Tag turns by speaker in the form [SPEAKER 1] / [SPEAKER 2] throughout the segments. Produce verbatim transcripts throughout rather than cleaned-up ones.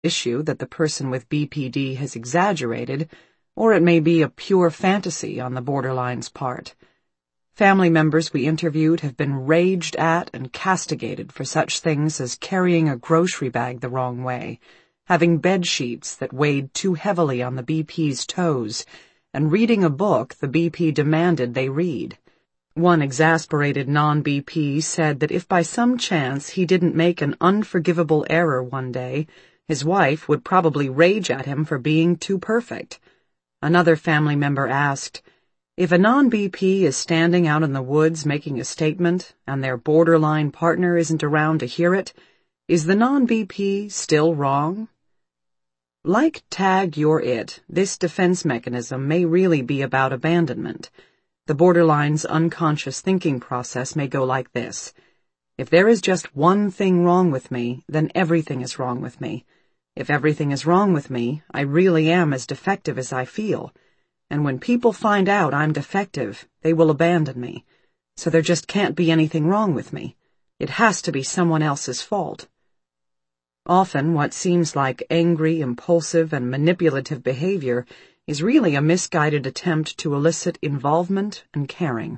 [SPEAKER 1] issue that the person with B P D has exaggerated, or it may be a pure fantasy on the borderline's part. Family members we interviewed have been raged at and castigated for such things as carrying a grocery bag the wrong way, having bed sheets that weighed too heavily on the B P's toes, and reading a book the B P demanded they read. One exasperated non-B P said that if by some chance he didn't make an unforgivable error one day, his wife would probably rage at him for being too perfect. Another family member asked, if a non-B P is standing out in the woods making a statement and their borderline partner isn't around to hear it, is the non-B P still wrong? Like Tag You're It, this defense mechanism may really be about abandonment. The borderline's unconscious thinking process may go like this. If there is just one thing wrong with me, then everything is wrong with me. If everything is wrong with me, I really am as defective as I feel. And when people find out I'm defective, they will abandon me. So there just can't be anything wrong with me. It has to be someone else's fault. Often, what seems like angry, impulsive, and manipulative behavior is really a misguided attempt to elicit involvement and caring.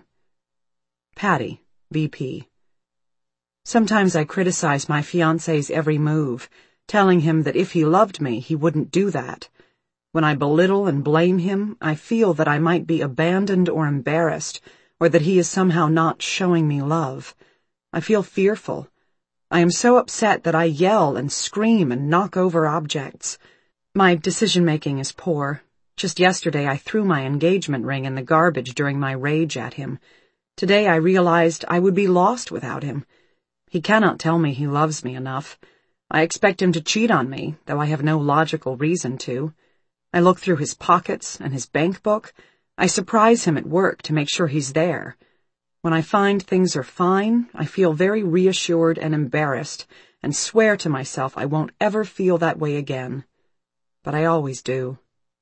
[SPEAKER 1] Patty, B P. Sometimes I criticize my fiancé's every move, telling him that if he loved me, he wouldn't do that. When I belittle and blame him, I feel that I might be abandoned or embarrassed, or that he is somehow not showing me love. I feel fearful. I am so upset that I yell and scream and knock over objects. My decision-making is poor. Just yesterday I threw my engagement ring in the garbage during my rage at him. Today I realized I would be lost without him. He cannot tell me he loves me enough. I expect him to cheat on me, though I have no logical reason to. I look through his pockets and his bank book. I surprise him at work to make sure he's there. When I find things are fine, I feel very reassured and embarrassed, and swear to myself I won't ever feel that way again. But I always do.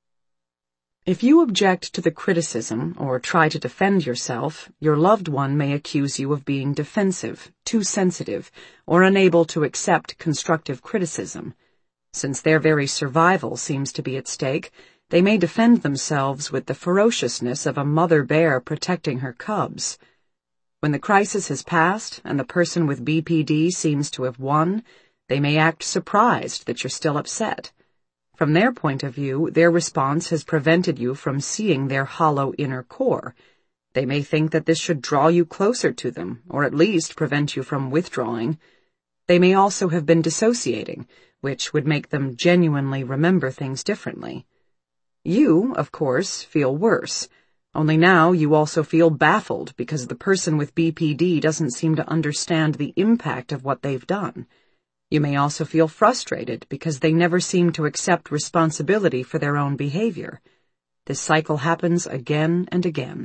[SPEAKER 1] If you object to the criticism or try to defend yourself, your loved one may accuse you of being defensive, too sensitive, or unable to accept constructive criticism. Since their very survival seems to be at stake, they may defend themselves with the ferociousness of a mother bear protecting her cubs. When the crisis has passed and the person with B P D seems to have won, they may act surprised that you're still upset. From their point of view, their response has prevented you from seeing their hollow inner core. They may think that this should draw you closer to them, or at least prevent you from withdrawing. They may also have been dissociating, which would make them genuinely remember things differently. You, of course, feel worse. Only now you also feel baffled because the person with B P D doesn't seem to understand the impact of what they've done. You may also feel frustrated because they never seem to accept responsibility for their own behavior. This cycle happens again and again.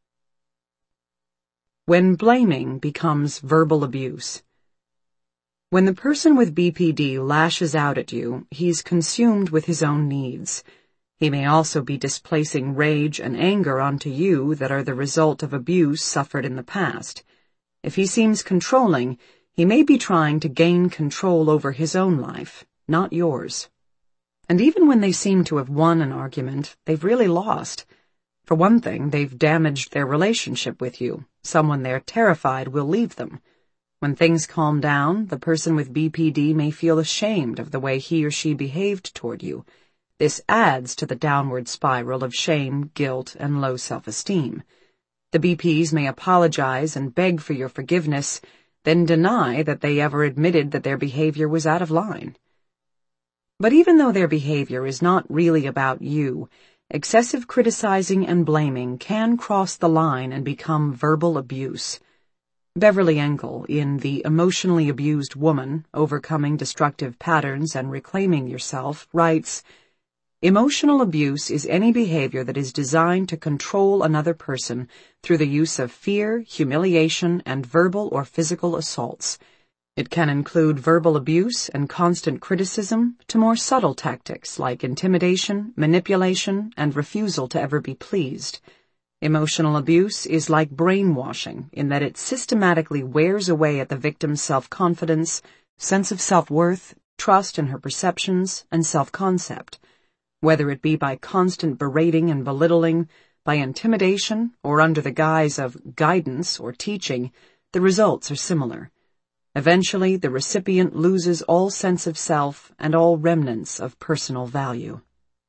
[SPEAKER 1] When blaming becomes verbal abuse. When the person with B P D lashes out at you, he's consumed with his own needs. He may also be displacing rage and anger onto you that are the result of abuse suffered in the past. If he seems controlling, he may be trying to gain control over his own life, not yours. And even when they seem to have won an argument, they've really lost. For one thing, they've damaged their relationship with you. Someone they're terrified will leave them. When things calm down, the person with B P D may feel ashamed of the way he or she behaved toward you. This adds to the downward spiral of shame, guilt, and low self-esteem. The B Ps may apologize and beg for your forgiveness, then deny that they ever admitted that their behavior was out of line. But even though their behavior is not really about you, excessive criticizing and blaming can cross the line and become verbal abuse. Beverly Engel, in The Emotionally Abused Woman, Overcoming Destructive Patterns and Reclaiming Yourself, writes, "Emotional abuse is any behavior that is designed to control another person through the use of fear, humiliation, and verbal or physical assaults. It can include verbal abuse and constant criticism to more subtle tactics like intimidation, manipulation, and refusal to ever be pleased. Emotional abuse is like brainwashing in that it systematically wears away at the victim's self-confidence, sense of self-worth, trust in her perceptions, and self-concept. Whether it be by constant berating and belittling, by intimidation, or under the guise of guidance or teaching, the results are similar. Eventually, the recipient loses all sense of self and all remnants of personal value.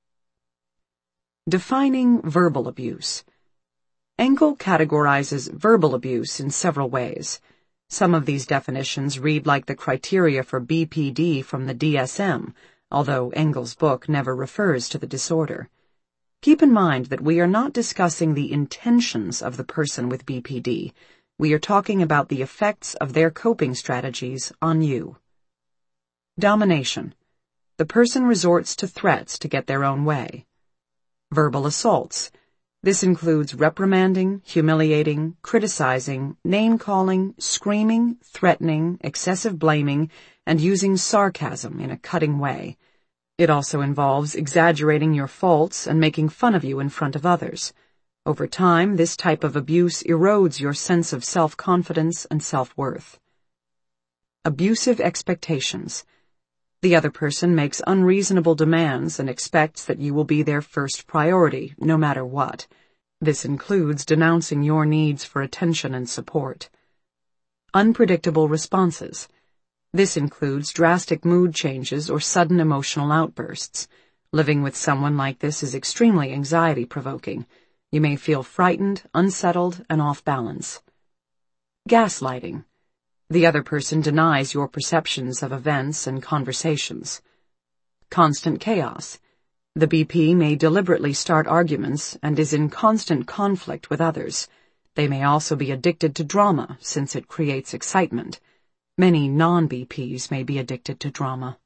[SPEAKER 1] Defining verbal abuse. Engel categorizes verbal abuse in several ways. Some of these definitions read like the criteria for B P D from the D S M, although Engel's book never refers to the disorder. Keep in mind that we are not discussing the intentions of the person with B P D. We are talking about the effects of their coping strategies on you. Domination. The person resorts to threats to get their own way. Verbal assaults. This includes reprimanding, humiliating, criticizing, name-calling, screaming, threatening, excessive blaming, and using sarcasm in a cutting way. It also involves exaggerating your faults and making fun of you in front of others. Over time, this type of abuse erodes your sense of self-confidence and self-worth. Abusive expectations. The other person makes unreasonable demands and expects that you will be their first priority, no matter what. This includes denouncing your needs for attention and support. Unpredictable responses. This includes drastic mood changes or sudden emotional outbursts. Living with someone like this is extremely anxiety-provoking. You may feel frightened, unsettled, and off balance. Gaslighting. The other person denies your perceptions of events and conversations. Constant chaos. The B P may deliberately start arguments and is in constant conflict with others. They may also be addicted to drama, since it creates excitement. Many non-B Ps may be addicted to drama.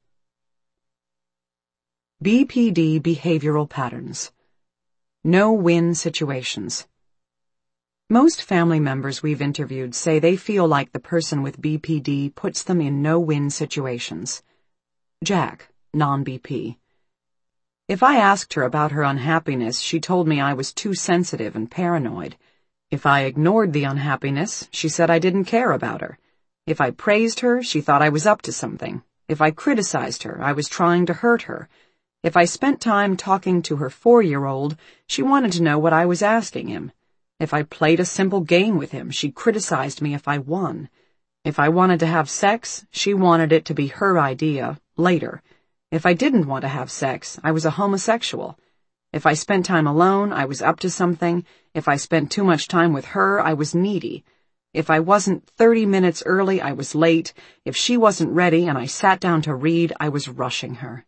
[SPEAKER 1] B P D behavioral patterns. No-win situations. Most family members we've interviewed say they feel like the person with B P D puts them in no-win situations. Jack, non-B P. If I asked her about her unhappiness, she told me I was too sensitive and paranoid. If I ignored the unhappiness, she said I didn't care about her. If I praised her, she thought I was up to something. If I criticized her, I was trying to hurt her. If I spent time talking to her four-year-old, she wanted to know what I was asking him. If I played a simple game with him, she criticized me if I won. If I wanted to have sex, she wanted it to be her idea, later. If I didn't want to have sex, I was a homosexual. If I spent time alone, I was up to something. If I spent too much time with her, I was needy. If I wasn't thirty minutes early, I was late. If she wasn't ready and I sat down to read, I was rushing her.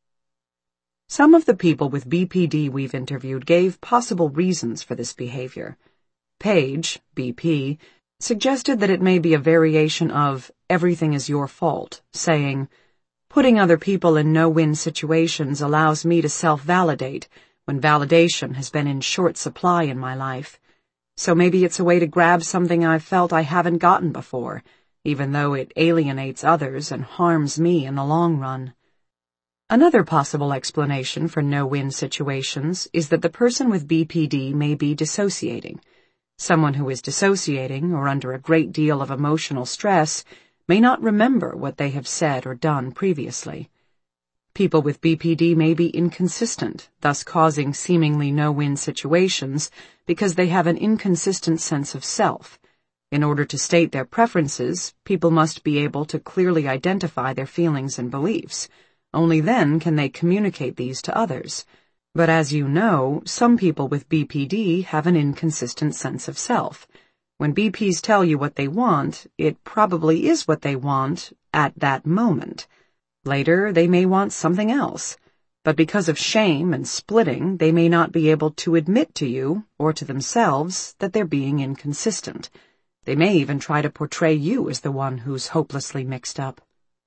[SPEAKER 1] Some of the people with B P D we've interviewed gave possible reasons for this behavior. Paige, B P, suggested that it may be a variation of everything is your fault, saying, putting other people in no-win situations allows me to self-validate when validation has been in short supply in my life. So maybe it's a way to grab something I've felt I haven't gotten before, even though it alienates others and harms me in the long run. Another possible explanation for no-win situations is that the person with B P D may be dissociating. Someone who is dissociating or under a great deal of emotional stress may not remember what they have said or done previously. People with B P D may be inconsistent, thus causing seemingly no-win situations because they have an inconsistent sense of self. In order to state their preferences, people must be able to clearly identify their feelings and beliefs. Only then can they communicate these to others. But as you know, some people with B P D have an inconsistent sense of self. When B Ps tell you what they want, it probably is what they want at that moment. Later, they may want something else. But because of shame and splitting, they may not be able to admit to you, or to themselves, that they're being inconsistent. They may even try to portray you as the one who's hopelessly mixed up.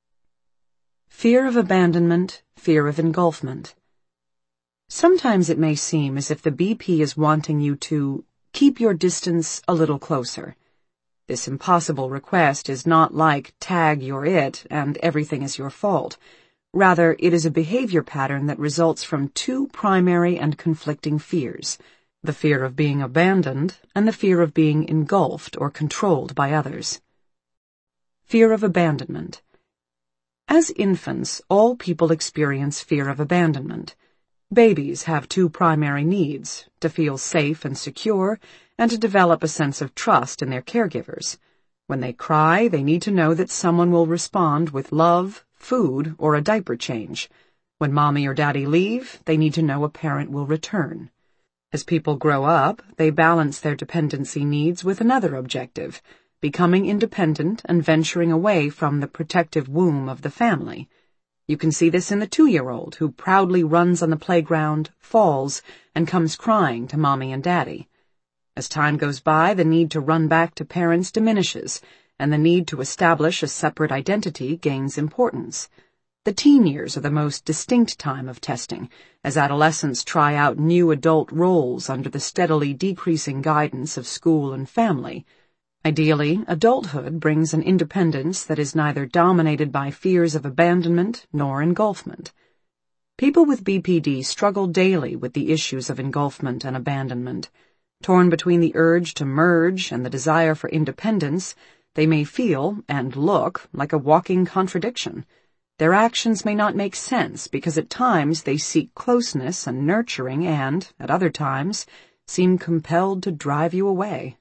[SPEAKER 1] Fear of abandonment, fear of engulfment. Sometimes it may seem as if the B P is wanting you to keep your distance a little closer. This impossible request is not like tag you're it and everything is your fault. Rather, it is a behavior pattern that results from two primary and conflicting fears, the fear of being abandoned and the fear of being engulfed or controlled by others. Fear of abandonment. As infants, all people experience fear of abandonment. Babies have two primary needs, to feel safe and secure, and to develop a sense of trust in their caregivers. When they cry, they need to know that someone will respond with love, food, or a diaper change. When mommy or daddy leave, they need to know a parent will return. As people grow up, they balance their dependency needs with another objective, becoming independent and venturing away from the protective womb of the family. You can see this in the two-year-old who proudly runs on the playground, falls, and comes crying to mommy and daddy. As time goes by, the need to run back to parents diminishes, and the need to establish a separate identity gains importance. The teen years are the most distinct time of testing, as adolescents try out new adult roles under the steadily decreasing guidance of school and family. Ideally, adulthood brings an independence that is neither dominated by fears of abandonment nor engulfment. People with B P D struggle daily with the issues of engulfment and abandonment. Torn between the urge to merge and the desire for independence, they may feel and look like a walking contradiction. Their actions may not make sense because at times they seek closeness and nurturing and, at other times, seem compelled to drive you away.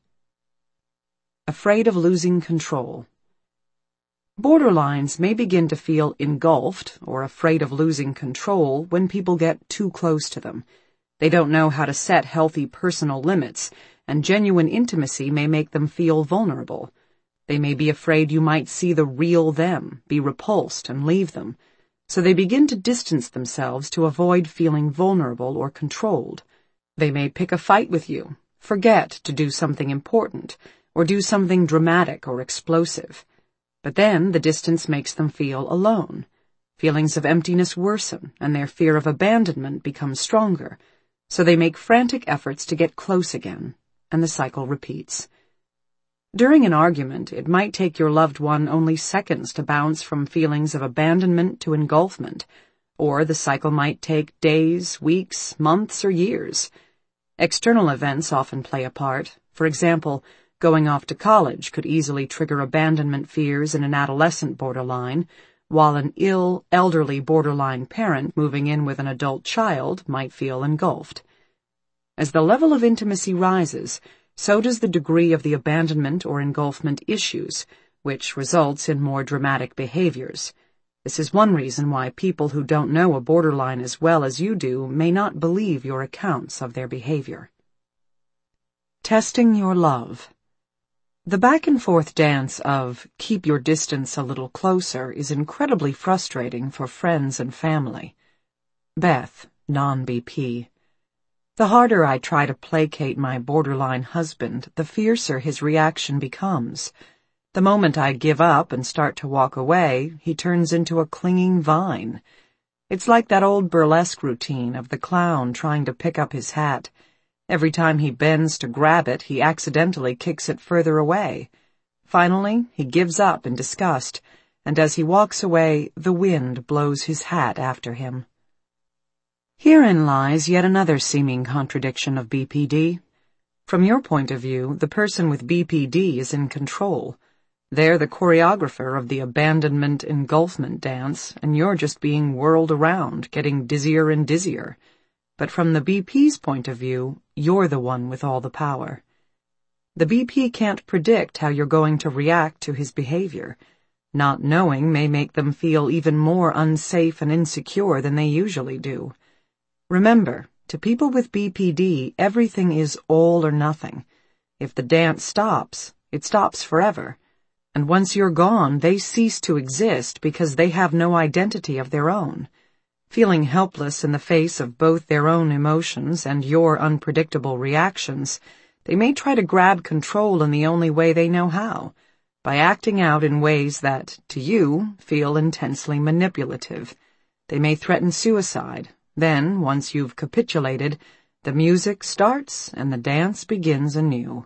[SPEAKER 1] Afraid of losing control. Borderlines may begin to feel engulfed or afraid of losing control when people get too close to them. They don't know how to set healthy personal limits, and genuine intimacy may make them feel vulnerable. They may be afraid you might see the real them, be repulsed, and leave them. So they begin to distance themselves to avoid feeling vulnerable or controlled. They may pick a fight with you, forget to do something important, or do something dramatic or explosive. But then the distance makes them feel alone. Feelings of emptiness worsen, and their fear of abandonment becomes stronger. So they make frantic efforts to get close again, and the cycle repeats. During an argument, it might take your loved one only seconds to bounce from feelings of abandonment to engulfment, or the cycle might take days, weeks, months, or years. External events often play a part. For example, going off to college could easily trigger abandonment fears in an adolescent borderline, while an ill, elderly borderline parent moving in with an adult child might feel engulfed. As the level of intimacy rises, so does the degree of the abandonment or engulfment issues, which results in more dramatic behaviors. This is one reason why people who don't know a borderline as well as you do may not believe your accounts of their behavior. Testing your love. The back-and-forth dance of keep your distance a little closer is incredibly frustrating for friends and family. Beth, non B P. The harder I try to placate my borderline husband, the fiercer his reaction becomes. The moment I give up and start to walk away, he turns into a clinging vine. It's like that old burlesque routine of the clown trying to pick up his hat. Every time he bends to grab it, he accidentally kicks it further away. Finally, he gives up in disgust, and as he walks away, the wind blows his hat after him. Herein lies yet another seeming contradiction of B P D. From your point of view, the person with B P D is in control. They're the choreographer of the abandonment engulfment dance, and you're just being whirled around, getting dizzier and dizzier. But from the B P's point of view, you're the one with all the power. The B P can't predict how you're going to react to his behavior. Not knowing may make them feel even more unsafe and insecure than they usually do. Remember, to people with B P D, everything is all or nothing. If the dance stops, it stops forever. And once you're gone, they cease to exist because they have no identity of their own. Feeling helpless in the face of both their own emotions and your unpredictable reactions, they may try to grab control in the only way they know how, by acting out in ways that, to you, feel intensely manipulative. They may threaten suicide. Then, once you've capitulated, the music starts and the dance begins anew.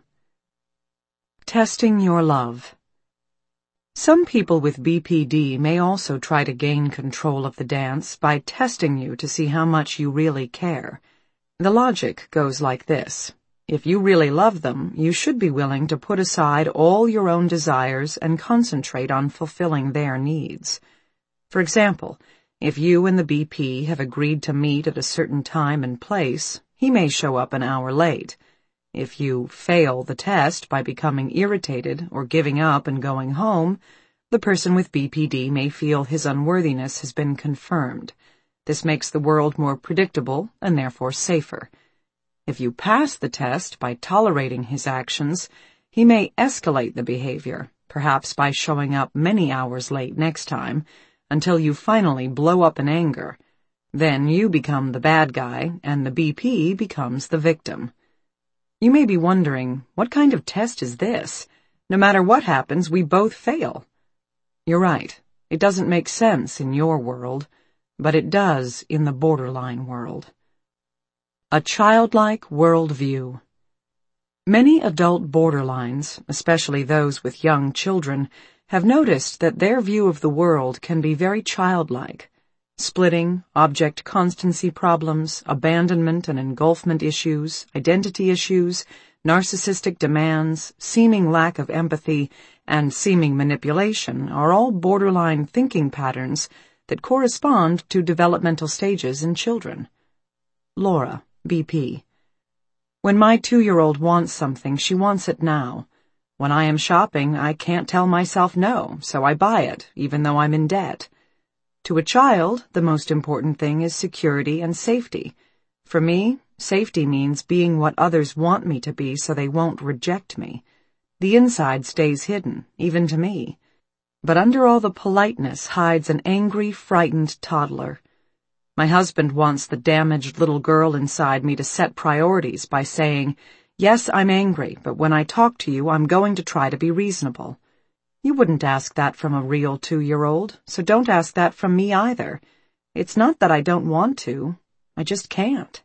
[SPEAKER 1] Testing your love. Some people with B P D may also try to gain control of the dance by testing you to see how much you really care. The logic goes like this. If you really love them, you should be willing to put aside all your own desires and concentrate on fulfilling their needs. For example, if you and the B P have agreed to meet at a certain time and place, he may show up an hour late. If you fail the test by becoming irritated or giving up and going home, the person with B P D may feel his unworthiness has been confirmed. This makes the world more predictable and therefore safer. If you pass the test by tolerating his actions, he may escalate the behavior, perhaps by showing up many hours late next time, until you finally blow up in anger. Then you become the bad guy, and the B P becomes the victim. You may be wondering, what kind of test is this? No matter what happens, we both fail. You're right. It doesn't make sense in your world, but it does in the borderline world. A childlike worldview. Many adult borderlines, especially those with young children, have noticed that their view of the world can be very childlike. Splitting, object constancy problems, abandonment and engulfment issues, identity issues, narcissistic demands, seeming lack of empathy, and seeming manipulation are all borderline thinking patterns that correspond to developmental stages in children. Laura, B P. When my two-year-old wants something, she wants it now. When I am shopping, I can't tell myself no, so I buy it, even though I'm in debt. To a child, the most important thing is security and safety. For me, safety means being what others want me to be so they won't reject me. The inside stays hidden, even to me. But under all the politeness hides an angry, frightened toddler. My husband wants the damaged little girl inside me to set priorities by saying, "Yes, I'm angry, but when I talk to you, I'm going to try to be reasonable." You wouldn't ask that from a real two-year-old, so don't ask that from me either. It's not that I don't want to. I just can't.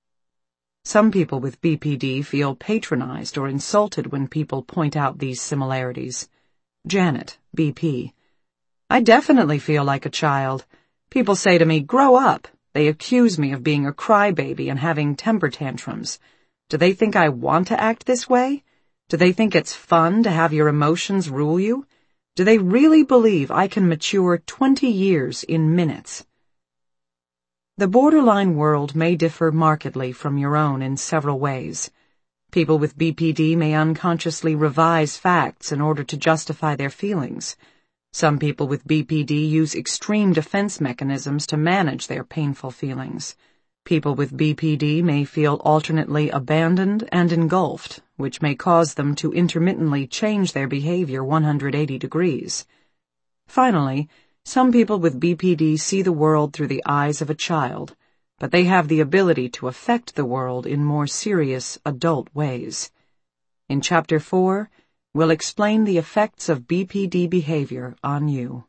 [SPEAKER 1] Some people with B P D feel patronized or insulted when people point out these similarities. Janet, B P. I definitely feel like a child. People say to me, "Grow up." They accuse me of being a crybaby and having temper tantrums. Do they think I want to act this way? Do they think it's fun to have your emotions rule you? Do they really believe I can mature twenty years in minutes? The borderline world may differ markedly from your own in several ways. People with B P D may unconsciously revise facts in order to justify their feelings. Some people with B P D use extreme defense mechanisms to manage their painful feelings. People with B P D may feel alternately abandoned and engulfed, which may cause them to intermittently change their behavior one hundred eighty degrees. Finally, some people with B P D see the world through the eyes of a child, but they have the ability to affect the world in more serious adult ways. In Chapter four, we'll explain the effects of B P D behavior on you.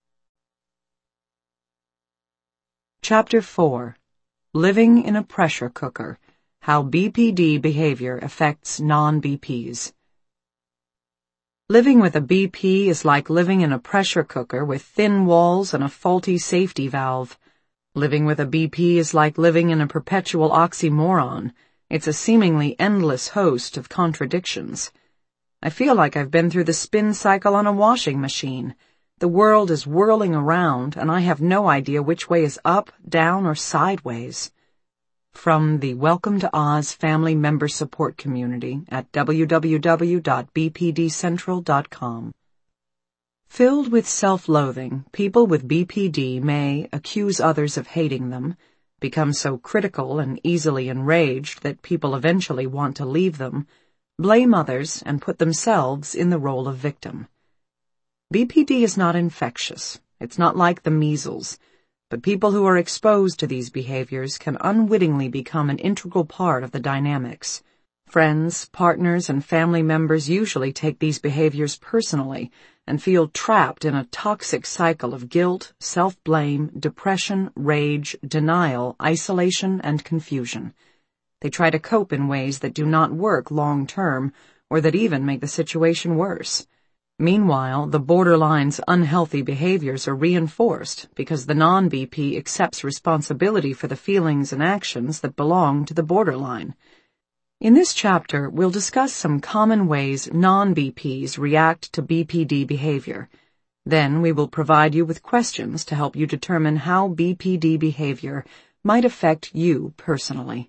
[SPEAKER 1] Chapter four. Living in a Pressure Cooker, How B P D Behavior Affects Non-B Ps. Living with a B P is like living in a pressure cooker with thin walls and a faulty safety valve. Living with a B P is like living in a perpetual oxymoron. It's a seemingly endless host of contradictions. I feel like I've been through the spin cycle on a washing machine. The world is whirling around, and I have no idea which way is up, down, or sideways. From the Welcome to Oz Family Member Support Community at w w w dot b p d central dot com. Filled with self-loathing, people with B P D may accuse others of hating them, become so critical and easily enraged that people eventually want to leave them, blame others, and put themselves in the role of victim. B P D is not infectious. It's not like the measles, but people who are exposed to these behaviors can unwittingly become an integral part of the dynamics. Friends, partners, and family members usually take these behaviors personally and feel trapped in a toxic cycle of guilt, self-blame, depression, rage, denial, isolation, and confusion. They try to cope in ways that do not work long-term or that even make the situation worse. Meanwhile, the borderline's unhealthy behaviors are reinforced because the non-B P accepts responsibility for the feelings and actions that belong to the borderline. In this chapter, we'll discuss some common ways non-B Ps react to B P D behavior. Then we will provide you with questions to help you determine how B P D behavior might affect you personally.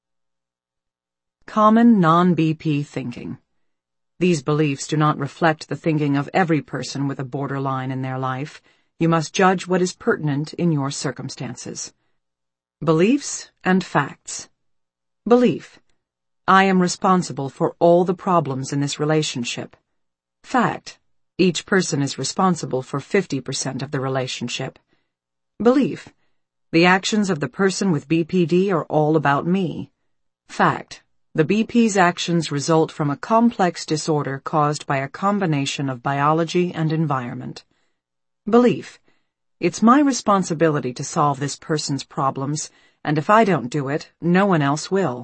[SPEAKER 1] Common non-B P thinking. These beliefs do not reflect the thinking of every person with a borderline in their life. You must judge what is pertinent in your circumstances. Beliefs and facts. Belief. I am responsible for all the problems in this relationship. Fact. Each person is responsible for fifty percent of the relationship. Belief. The actions of the person with B P D are all about me. Fact. The B P's actions result from a complex disorder caused by a combination of biology and environment. Belief. It's my responsibility to solve this person's problems, and if I don't do it, no one else will.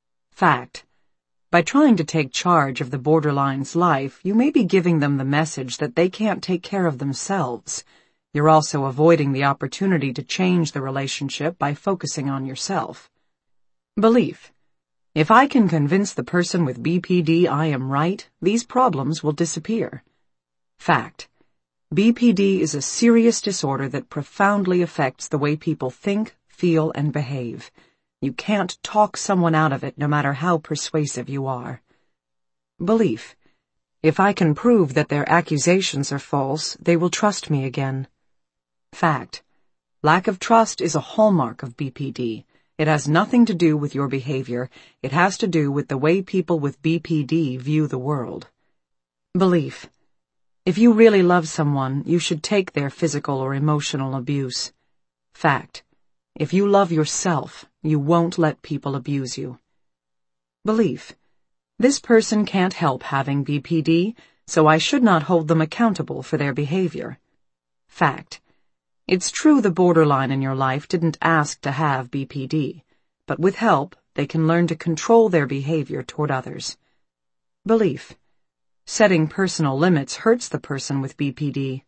[SPEAKER 1] Fact. By trying to take charge of the borderline's life, you may be giving them the message that they can't take care of themselves. You're also avoiding the opportunity to change the relationship by focusing on yourself. Belief. If I can convince the person with B P D I am right, these problems will disappear. Fact. B P D is a serious disorder that profoundly affects the way people think, feel, and behave. You can't talk someone out of it no matter how persuasive you are. Belief. If I can prove that their accusations are false, they will trust me again. Fact. Lack of trust is a hallmark of B P D. It has nothing to do with your behavior. It has to do with the way people with B P D view the world. Belief. If you really love someone, you should take their physical or emotional abuse. Fact. If you love yourself, you won't let people abuse you. Belief. This person can't help having B P D, so I should not hold them accountable for their behavior. Fact. It's true the borderline in your life didn't ask to have B P D, but with help, they can learn to control their behavior toward others. Belief. Setting personal limits hurts the person with B P D.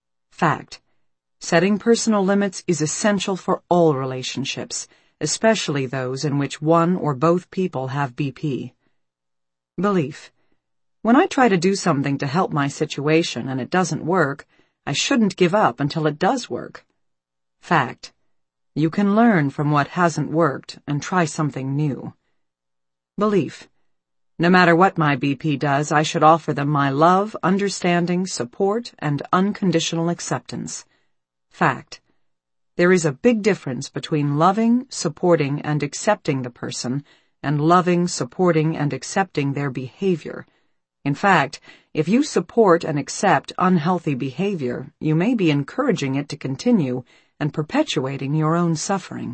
[SPEAKER 1] Fact. Setting personal limits is essential for all relationships, especially those in which one or both people have B P. Belief. When I try to do something to help my situation and it doesn't work, I shouldn't give up until it does work. Fact. You can learn from what hasn't worked and try something new. Belief. No matter what my B P does, I should offer them my love, understanding, support, and unconditional acceptance. Fact. There is a big difference between loving, supporting, and accepting the person and loving, supporting, and accepting their behavior. In fact, if you support and accept unhealthy behavior, you may be encouraging it to continue and perpetuating your own suffering.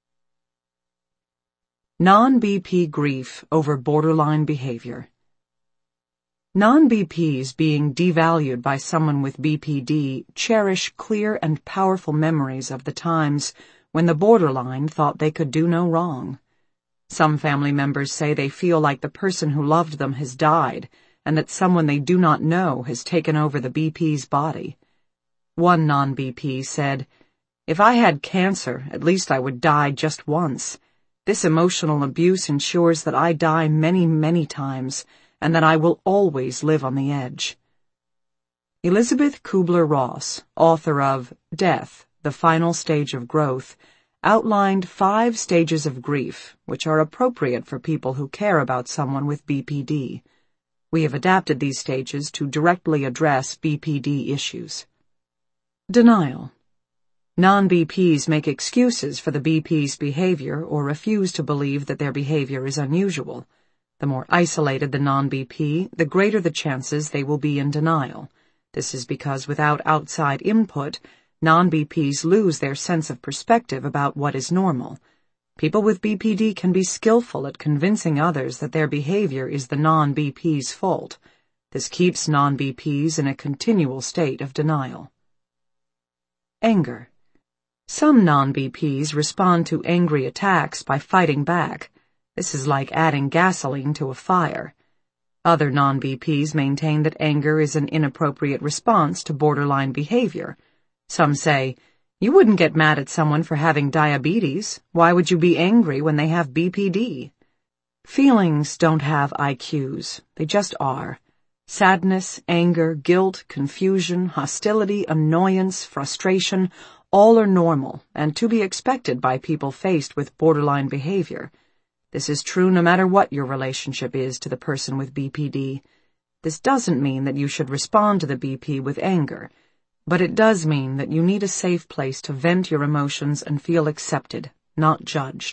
[SPEAKER 1] Non-B P grief over borderline behavior. Non-B Ps being devalued by someone with B P D cherish clear and powerful memories of the times when the borderline thought they could do no wrong. Some family members say they feel like the person who loved them has died and that someone they do not know has taken over the B P's body. One non-B P said, "If I had cancer, at least I would die just once. This emotional abuse ensures that I die many, many times, and that I will always live on the edge." Elizabeth Kubler-Ross, author of Death, The Final Stage of Growth, outlined five stages of grief, which are appropriate for people who care about someone with B P D. We have adapted these stages to directly address B P D issues. Denial. Non-B Ps make excuses for the B P's behavior or refuse to believe that their behavior is unusual. The more isolated the non-B P, the greater the chances they will be in denial. This is because without outside input, non-B Ps lose their sense of perspective about what is normal. People with B P D can be skillful at convincing others that their behavior is the non-B P's fault. This keeps non-B Ps in a continual state of denial. Anger. Some non-B Ps respond to angry attacks by fighting back. This is like adding gasoline to a fire. Other non-B Ps maintain that anger is an inappropriate response to borderline behavior. Some say, "You wouldn't get mad at someone for having diabetes. Why would you be angry when they have B P D?" Feelings don't have I Qs. They just are. Sadness, anger, guilt, confusion, hostility, annoyance, frustration, all are normal and to be expected by people faced with borderline behavior. This is true no matter what your relationship is to the person with B P D. This doesn't mean that you should respond to the B P with anger, but it does mean that you need a safe place to vent your emotions and feel accepted, not judged.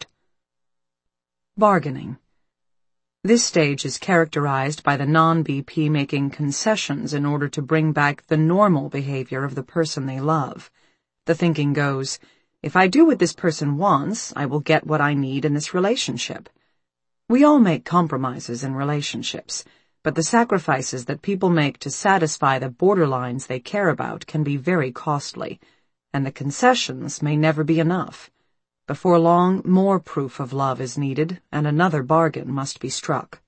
[SPEAKER 1] Bargaining. This stage is characterized by the non-B P making concessions in order to bring back the normal behavior of the person they love. The thinking goes, if I do what this person wants, I will get what I need in this relationship. We all make compromises in relationships, but the sacrifices that people make to satisfy the borderlines they care about can be very costly, and the concessions may never be enough. Before long, more proof of love is needed, and another bargain must be struck.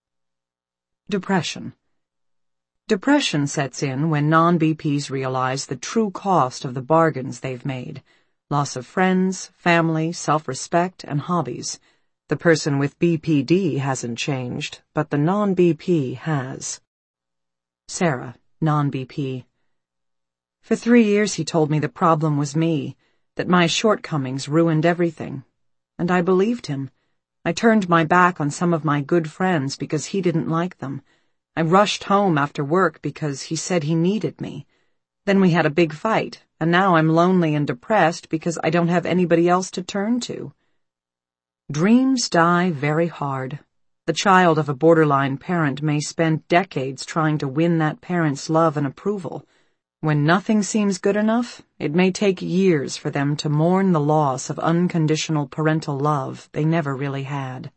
[SPEAKER 1] Depression. Depression sets in when non-B Ps realize the true cost of the bargains they've made. Loss of friends, family, self-respect, and hobbies. The person with B P D hasn't changed, but the non-B P has. Sarah, non-B P. For three years he told me the problem was me, that my shortcomings ruined everything. And I believed him. I turned my back on some of my good friends because he didn't like them. I rushed home after work because he said he needed me. Then we had a big fight, and now I'm lonely and depressed because I don't have anybody else to turn to. Dreams die very hard. The child of a borderline parent may spend decades trying to win that parent's love and approval. When nothing seems good enough, it may take years for them to mourn the loss of unconditional parental love they never really had.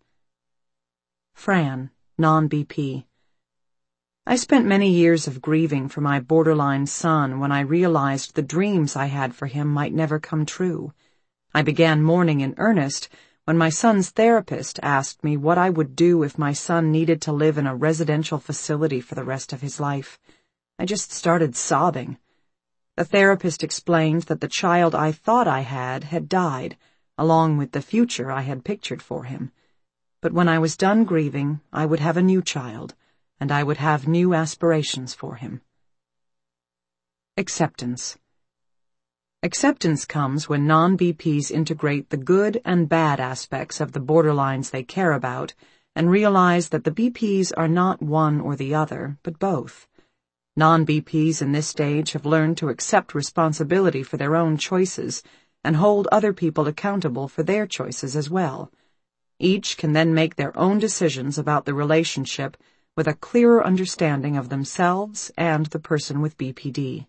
[SPEAKER 1] Fran, non-B P. I spent many years of grieving for my borderline son when I realized the dreams I had for him might never come true. I began mourning in earnest when my son's therapist asked me what I would do if my son needed to live in a residential facility for the rest of his life. I just started sobbing. The therapist explained that the child I thought I had had died, along with the future I had pictured for him. But when I was done grieving, I would have a new child, and I would have new aspirations for him. Acceptance. Acceptance comes when non-B Ps integrate the good and bad aspects of the borderlines they care about and realize that the B Ps are not one or the other, but both. Non-B Ps in this stage have learned to accept responsibility for their own choices and hold other people accountable for their choices as well. Each can then make their own decisions about the relationship with a clearer understanding of themselves and the person with B P D.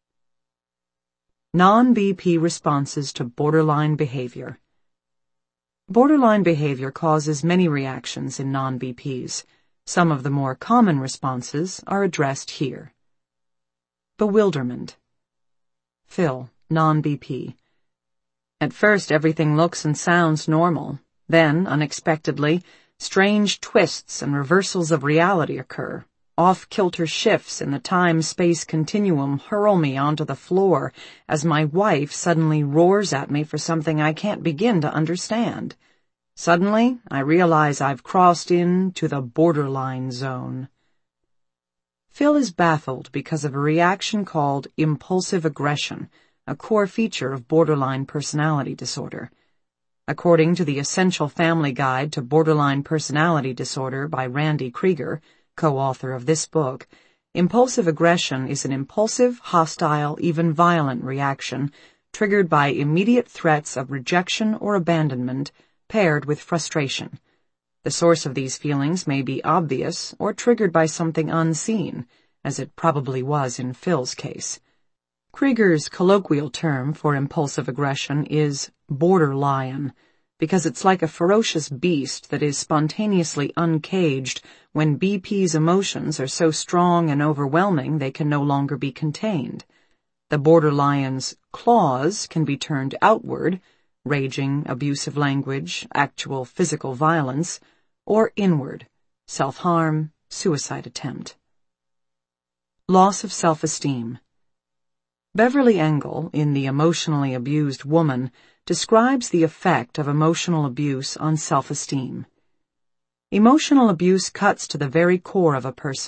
[SPEAKER 1] Non-B P responses to borderline behavior. Borderline behavior causes many reactions in non-B Ps. Some of the more common responses are addressed here. Bewilderment. Phil, non-B P. At first everything looks and sounds normal. Then, unexpectedly, strange twists and reversals of reality occur. Off-kilter shifts in the time-space continuum hurl me onto the floor as my wife suddenly roars at me for something I can't begin to understand. Suddenly, I realize I've crossed into the borderline zone. Phil is baffled because of a reaction called impulsive aggression, a core feature of borderline personality disorder. According to the Essential Family Guide to Borderline Personality Disorder by Randy Krieger, co-author of this book, impulsive aggression is an impulsive, hostile, even violent reaction triggered by immediate threats of rejection or abandonment paired with frustration. The source of these feelings may be obvious or triggered by something unseen, as it probably was in Phil's case. Krieger's colloquial term for impulsive aggression is borderlion, because it's like a ferocious beast that is spontaneously uncaged when B P's emotions are so strong and overwhelming they can no longer be contained. The borderlion's claws can be turned outward, raging, abusive language, actual physical violence, or inward, self-harm, suicide attempt. Loss of self-esteem. Beverly Engel, in The Emotionally Abused Woman, describes the effect of emotional abuse on self-esteem. Emotional abuse cuts to the very core of a person,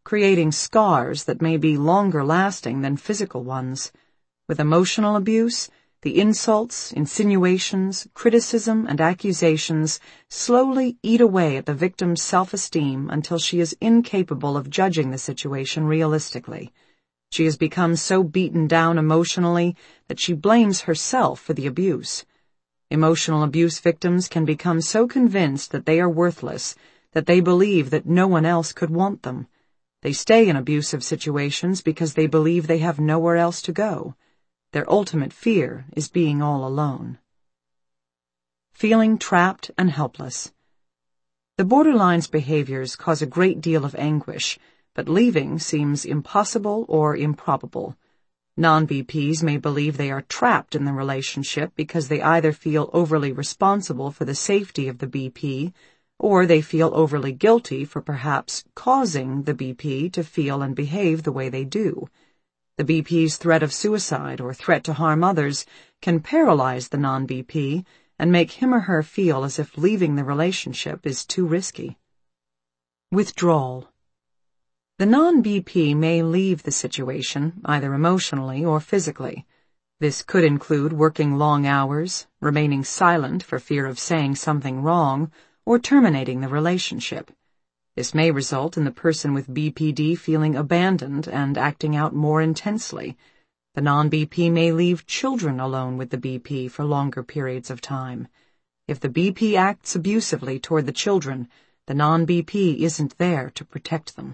[SPEAKER 1] creating scars that may be longer lasting than physical ones. With emotional abuse, the insults, insinuations, criticism, and accusations slowly eat away at the victim's self-esteem until she is incapable of judging the situation realistically. She has become so beaten down emotionally that she blames herself for the abuse. Emotional abuse victims can become so convinced that they are worthless that they believe that no one else could want them. They stay in abusive situations because they believe they have nowhere else to go. Their ultimate fear is being all alone. Feeling trapped and helpless. The borderline's behaviors cause a great deal of anguish, but leaving seems impossible or improbable. Non-B Ps may believe they are trapped in the relationship because they either feel overly responsible for the safety of the B P, or they feel overly guilty for perhaps causing the B P to feel and behave the way they do. The B P's threat of suicide or threat to harm others can paralyze the non-B P and make him or her feel as if leaving the relationship is too risky. Withdrawal. The non-B P may leave the situation, either emotionally or physically. This could include working long hours, remaining silent for fear of saying something wrong, or terminating the relationship. This may result in the person with B P D feeling abandoned and acting out more intensely. The non-B P may leave children alone with the B P for longer periods of time. If the B P acts abusively toward the children, the non-B P isn't there to protect them.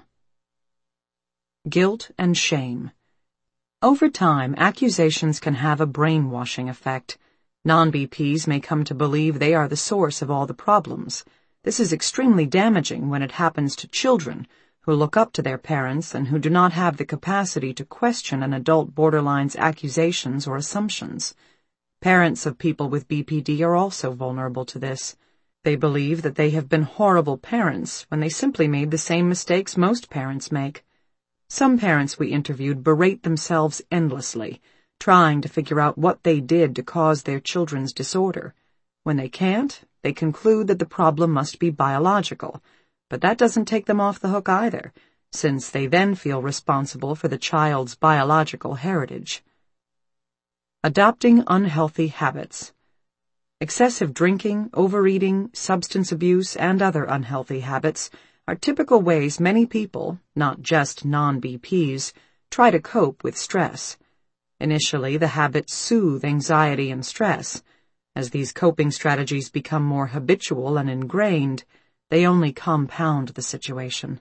[SPEAKER 1] Guilt and shame. Over time, accusations can have a brainwashing effect. Non-B Ps may come to believe they are the source of all the problems. This is extremely damaging when it happens to children who look up to their parents and who do not have the capacity to question an adult borderline's accusations or assumptions. Parents of people with B P D are also vulnerable to this. They believe that they have been horrible parents when they simply made the same mistakes most parents make. Some parents we interviewed berate themselves endlessly, trying to figure out what they did to cause their children's disorder. When they can't, they conclude that the problem must be biological, but that doesn't take them off the hook either, since they then feel responsible for the child's biological heritage. Adopting unhealthy habits. Excessive drinking, overeating, substance abuse, and other unhealthy habits are typical ways many people, not just non-B Ps, try to cope with stress. Initially, the habits soothe anxiety and stress. As these coping strategies become more habitual and ingrained, they only compound the situation.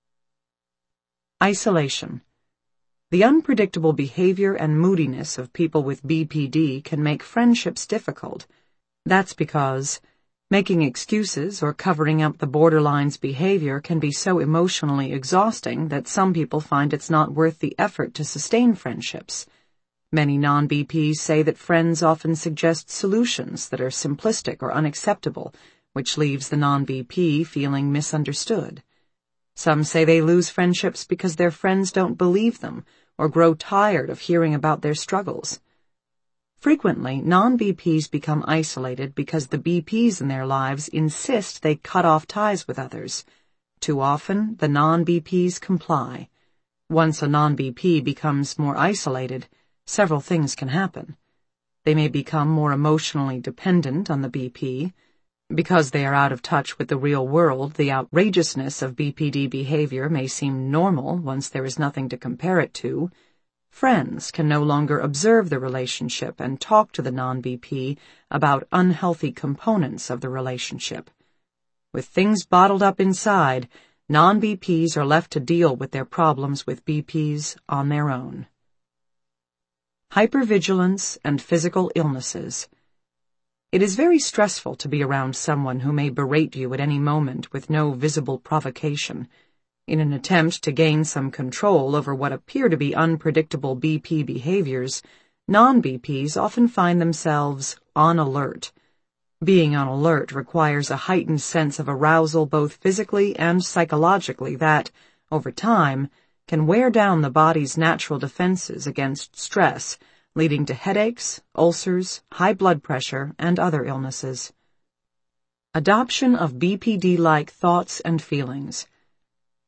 [SPEAKER 1] Isolation. The unpredictable behavior and moodiness of people with B P D can make friendships difficult. That's because making excuses or covering up the borderline's behavior can be so emotionally exhausting that some people find it's not worth the effort to sustain friendships. Many non-B Ps say that friends often suggest solutions that are simplistic or unacceptable, which leaves the non-B P feeling misunderstood. Some say they lose friendships because their friends don't believe them or grow tired of hearing about their struggles. Frequently, non-B Ps become isolated because the B Ps in their lives insist they cut off ties with others. Too often, the non-B Ps comply. Once a non-B P becomes more isolated, several things can happen. They may become more emotionally dependent on the B P. Because they are out of touch with the real world, the outrageousness of B P D behavior may seem normal once there is nothing to compare it to. Friends can no longer observe the relationship and talk to the non-B P about unhealthy components of the relationship. With things bottled up inside, non-B Ps are left to deal with their problems with B Ps on their own. Hypervigilance and physical illnesses. It is very stressful to be around someone who may berate you at any moment with no visible provocation. In an attempt to gain some control over what appear to be unpredictable B P behaviors, non-B Ps often find themselves on alert. Being on alert requires a heightened sense of arousal both physically and psychologically that, over time, can wear down the body's natural defenses against stress, leading to headaches, ulcers, high blood pressure, and other illnesses. Adoption of B P D-like thoughts and feelings.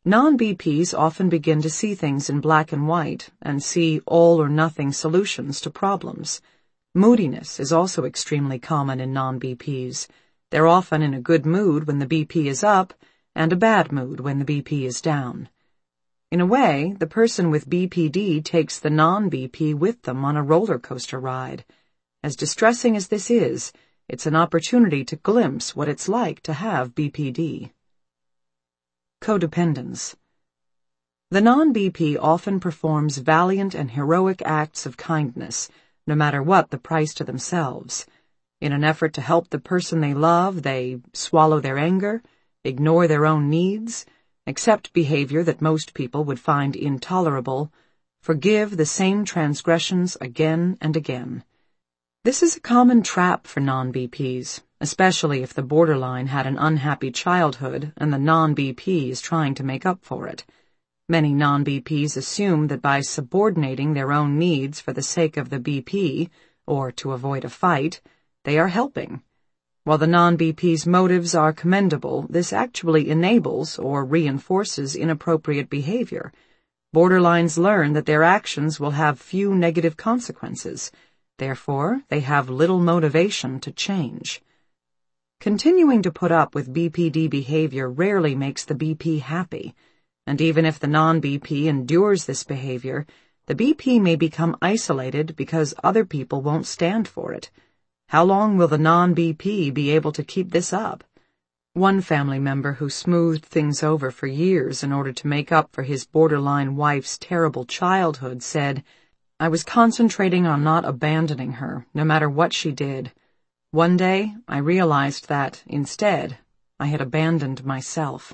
[SPEAKER 1] Non-B Ps often begin to see things in black and white and see all-or-nothing solutions to problems. Moodiness is also extremely common in non-B Ps. They're often in a good mood when the B P is up and a bad mood when the B P is down. In a way, the person with B P D takes the non-B P with them on a roller coaster ride. As distressing as this is, it's an opportunity to glimpse what it's like to have B P D. Codependence. The non-B P often performs valiant and heroic acts of kindness, no matter what the price to themselves. In an effort to help the person they love, they swallow their anger, ignore their own needs, accept behavior that most people would find intolerable, forgive the same transgressions again and again. This is a common trap for non-B Ps, especially if the borderline had an unhappy childhood and the non-B P is trying to make up for it. Many non-B Ps assume that by subordinating their own needs for the sake of the B P, or to avoid a fight, they are helping. While the non-B P's motives are commendable, this actually enables or reinforces inappropriate behavior. Borderlines learn that their actions will have few negative consequences. Therefore, they have little motivation to change. Continuing to put up with B P D behavior rarely makes the B P happy, and even if the non-B P endures this behavior, the B P may become isolated because other people won't stand for it. How long will the non-B P be able to keep this up? One family member who smoothed things over for years in order to make up for his borderline wife's terrible childhood said, "I was concentrating on not abandoning her, no matter what she did. One day, I realized that, instead, I had abandoned myself."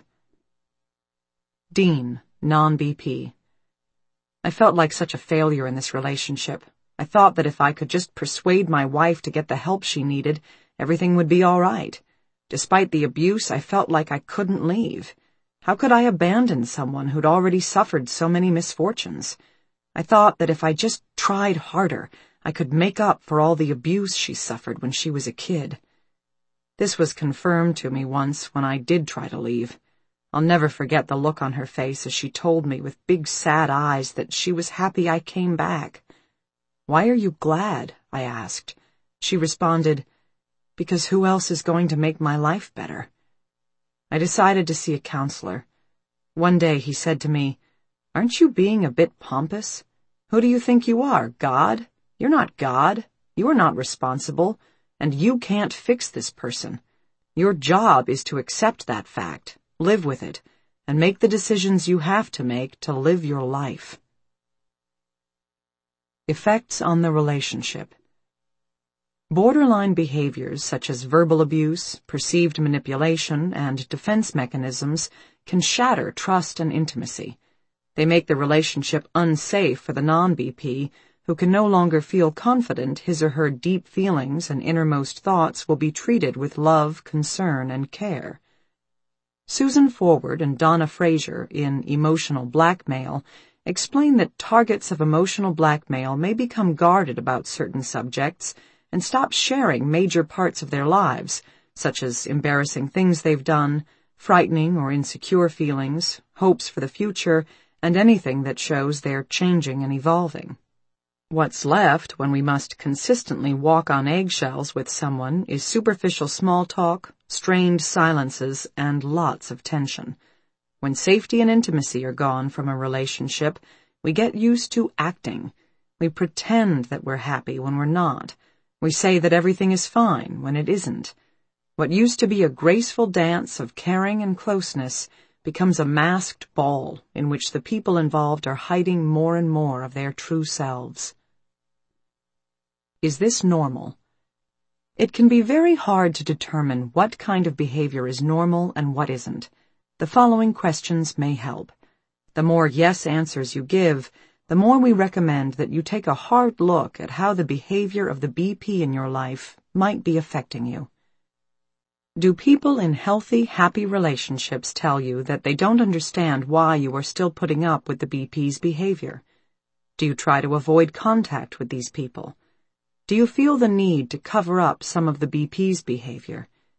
[SPEAKER 1] Dean, non-B P. I felt like such a failure in this relationship. I thought that if I could just persuade my wife to get the help she needed, everything would be all right. Despite the abuse, I felt like I couldn't leave. How could I abandon someone who'd already suffered so many misfortunes? I thought that if I just tried harder, I could make up for all the abuse she suffered when she was a kid. This was confirmed to me once when I did try to leave. I'll never forget the look on her face as she told me with big sad eyes that she was happy I came back. "Why are you glad?" I asked. She responded, "Because who else is going to make my life better?" I decided to see a counselor. One day he said to me, "Aren't you being a bit pompous? Who do you think you are, God? You're not God. You are not responsible, and you can't fix this person. Your job is to accept that fact, live with it, and make the decisions you have to make to live your life." Effects on the relationship. Borderline behaviors such as verbal abuse, perceived manipulation, and defense mechanisms can shatter trust and intimacy. They make the relationship unsafe for the non-B P, who can no longer feel confident his or her deep feelings and innermost thoughts will be treated with love, concern, and care. Susan Forward and Donna Fraser, in Emotional Blackmail, explain that targets of emotional blackmail may become guarded about certain subjects and stop sharing major parts of their lives, such as embarrassing things they've done, frightening or insecure feelings, hopes for the future, and anything that shows they're changing and evolving. What's left when we must consistently walk on eggshells with someone is superficial small talk, strained silences, and lots of tension. When safety and intimacy are gone from a relationship, we get used to acting. We pretend that we're happy when we're not. We say that everything is fine when it isn't. What used to be a graceful dance of caring and closeness becomes a masked ball in which the people involved are hiding more and more of their true selves. Is this normal? It can be very hard to determine what kind of behavior is normal and what isn't. The following questions may help. The more yes answers you give, the more we recommend that you take a hard look at how the behavior of the B P in your life might be affecting you. Do people in healthy, happy relationships tell you that they don't understand why you are still putting up with the B P's behavior? Do you try to avoid contact with these people? Do you feel the need to cover up some of the B P's behavior?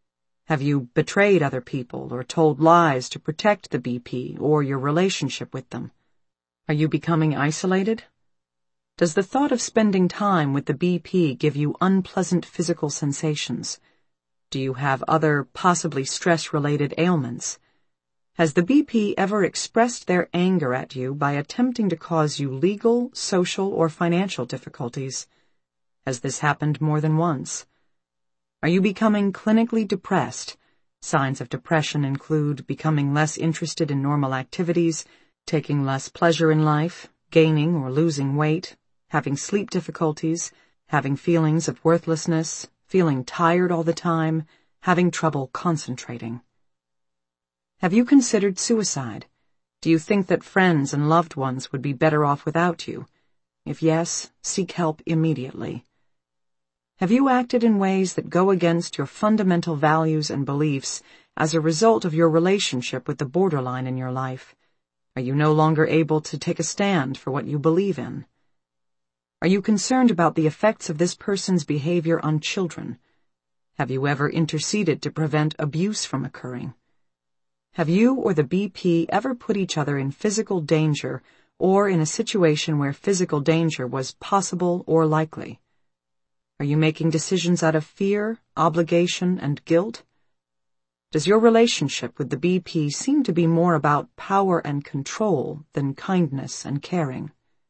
[SPEAKER 1] Have you betrayed other people or told lies to protect the B P or your relationship with them? Are you becoming isolated? Does the thought of spending time with the B P give you unpleasant physical sensations? Do you have other, possibly stress-related ailments? Has the B P ever expressed their anger at you by attempting to cause you legal, social, or financial difficulties? Has this happened more than once? Are you becoming clinically depressed? Signs of depression include becoming less interested in normal activities, taking less pleasure in life, gaining or losing weight, having sleep difficulties, having feelings of worthlessness, feeling tired all the time, having trouble concentrating. Have you considered suicide? Do you think that friends and loved ones would be better off without you? If yes, seek help immediately. Have you acted in ways that go against your fundamental values and beliefs as a result of your relationship with the borderline in your life? Are you no longer able to take a stand for what you believe in? Are you concerned about the effects of this person's behavior on children? Have you ever interceded to prevent abuse from occurring? Have you or the B P ever put each other in physical danger or in a situation where physical danger was possible or likely? Are you making decisions out of fear, obligation, and guilt? Does your relationship with the B P seem to be more about power and control than kindness and caring?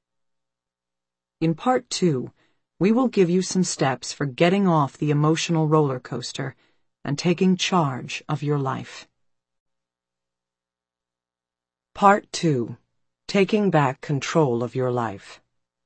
[SPEAKER 1] In part two, we will give you some steps for getting off the emotional roller coaster and taking charge of your life. Part two, Taking Back Control of Your Life.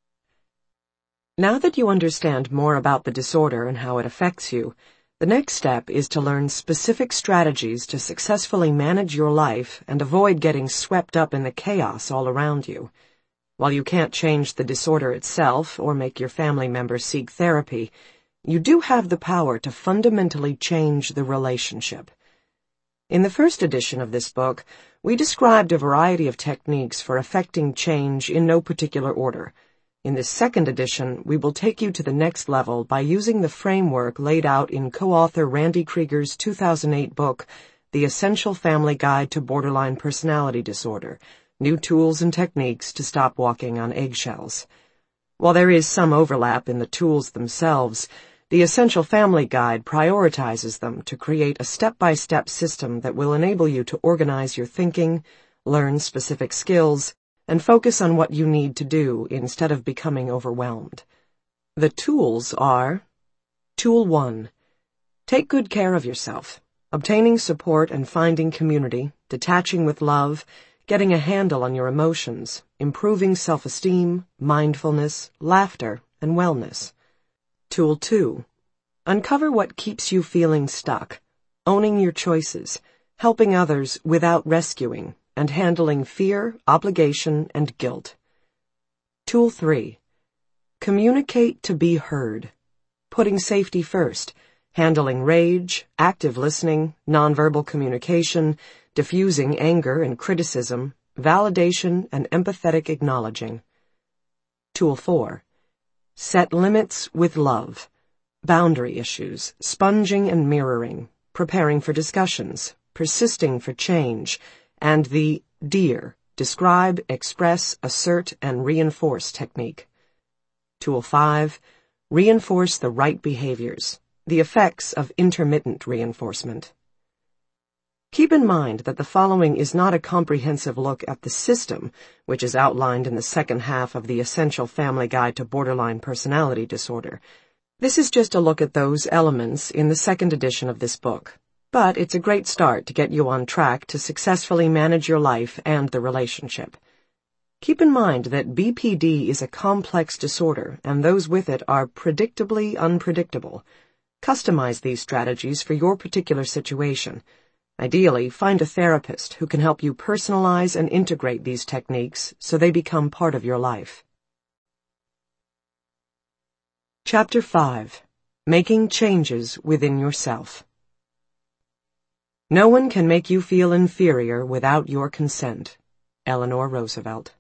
[SPEAKER 1] Now that you understand more about the disorder and how it affects you, the next step is to learn specific strategies to successfully manage your life and avoid getting swept up in the chaos all around you. While you can't change the disorder itself or make your family members seek therapy, you do have the power to fundamentally change the relationship. In the first edition of this book, we described a variety of techniques for effecting change in no particular order. In this second edition, we will take you to the next level by using the framework laid out in co-author Randy Krieger's two thousand eight book, The Essential Family Guide to Borderline Personality Disorder, New Tools and Techniques to Stop Walking on Eggshells. While there is some overlap in the tools themselves, the Essential Family Guide prioritizes them to create a step-by-step system that will enable you to organize your thinking, learn specific skills, and focus on what you need to do instead of becoming overwhelmed. The tools are: Tool one. Take good care of yourself. Obtaining support and finding community, detaching with love, getting a handle on your emotions, improving self-esteem, mindfulness, laughter, and wellness. Tool two. Uncover what keeps you feeling stuck, owning your choices, helping others without rescuing, and handling fear, obligation, and guilt. Tool three. Communicate to be heard. Putting safety first, handling rage, active listening, nonverbal communication, diffusing anger and criticism, validation, and empathetic acknowledging. Tool four. Set limits with love. Boundary issues, sponging and mirroring, preparing for discussions, persisting for change, and the DEAR, describe, express, assert, and reinforce technique. Tool five. Reinforce the right behaviors, the effects of intermittent reinforcement. Keep in mind that the following is not a comprehensive look at the system, which is outlined in the second half of the Essential Family Guide to Borderline Personality Disorder. This is just a look at those elements in the second edition of this book. But it's a great start to get you on track to successfully manage your life and the relationship. Keep in mind that B P D is a complex disorder, and those with it are predictably unpredictable. Customize these strategies for your particular situation. Ideally, find a therapist who can help you personalize and integrate these techniques so they become part of your life. Chapter five. Making Changes Within Yourself. No one can make you feel inferior without your consent. Eleanor Roosevelt.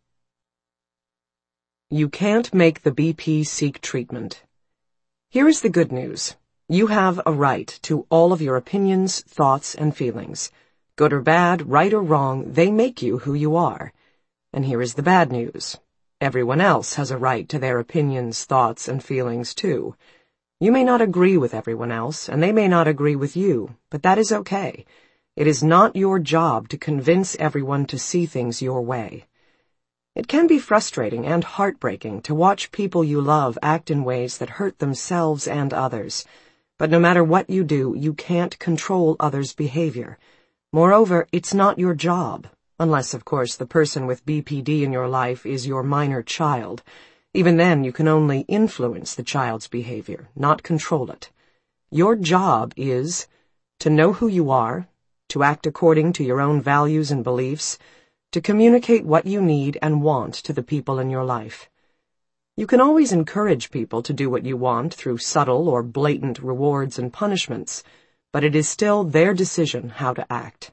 [SPEAKER 1] You can't make the B P seek treatment. Here is the good news. You have a right to all of your opinions, thoughts, and feelings. Good or bad, right or wrong, they make you who you are. And here is the bad news. Everyone else has a right to their opinions, thoughts, and feelings, too. You may not agree with everyone else, and they may not agree with you, but that is okay. It is not your job to convince everyone to see things your way. It can be frustrating and heartbreaking to watch people you love act in ways that hurt themselves and others. But no matter what you do, you can't control others' behavior. Moreover, it's not your job, unless, of course, the person with B P D in your life is your minor child. Even then, you can only influence the child's behavior, not control it. Your job is to know who you are, to act according to your own values and beliefs, to communicate what you need and want to the people in your life. You can always encourage people to do what you want through subtle or blatant rewards and punishments, but it is still their decision how to act.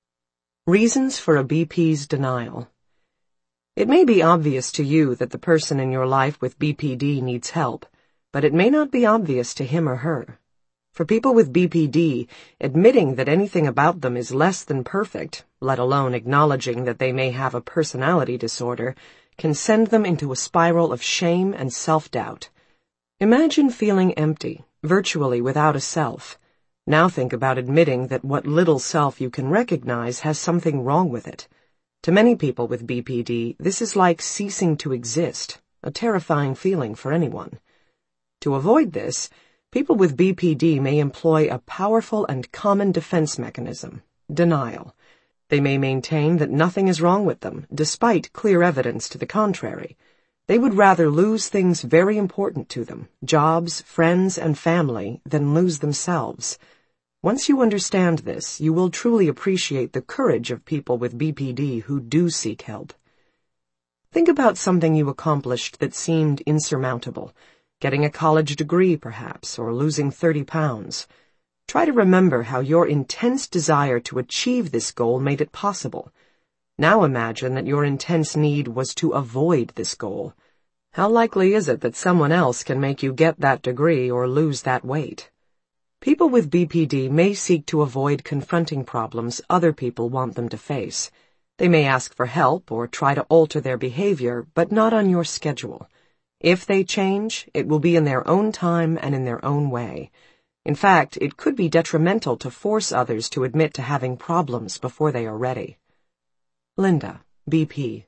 [SPEAKER 1] Reasons for a B P's denial. It may be obvious to you that the person in your life with B P D needs help, but it may not be obvious to him or her. For people with B P D, admitting that anything about them is less than perfect, let alone acknowledging that they may have a personality disorder, can send them into a spiral of shame and self-doubt. Imagine feeling empty, virtually without a self. Now think about admitting that what little self you can recognize has something wrong with it. To many people with B P D, this is like ceasing to exist, a terrifying feeling for anyone. To avoid this, people with B P D may employ a powerful and common defense mechanism, denial. They may maintain that nothing is wrong with them, despite clear evidence to the contrary. They would rather lose things very important to them, jobs, friends, and family, than lose themselves. Once you understand this, you will truly appreciate the courage of people with B P D who do seek help. Think about something you accomplished that seemed insurmountable. Getting a college degree, perhaps, or losing thirty pounds. Try to remember how your intense desire to achieve this goal made it possible. Now imagine that your intense need was to avoid this goal. How likely is it that someone else can make you get that degree or lose that weight? People with B P D may seek to avoid confronting problems other people want them to face. They may ask for help or try to alter their behavior, but not on your schedule. If they change, it will be in their own time and in their own way. In fact, it could be detrimental to force others to admit to having problems before they are ready. Linda, B P.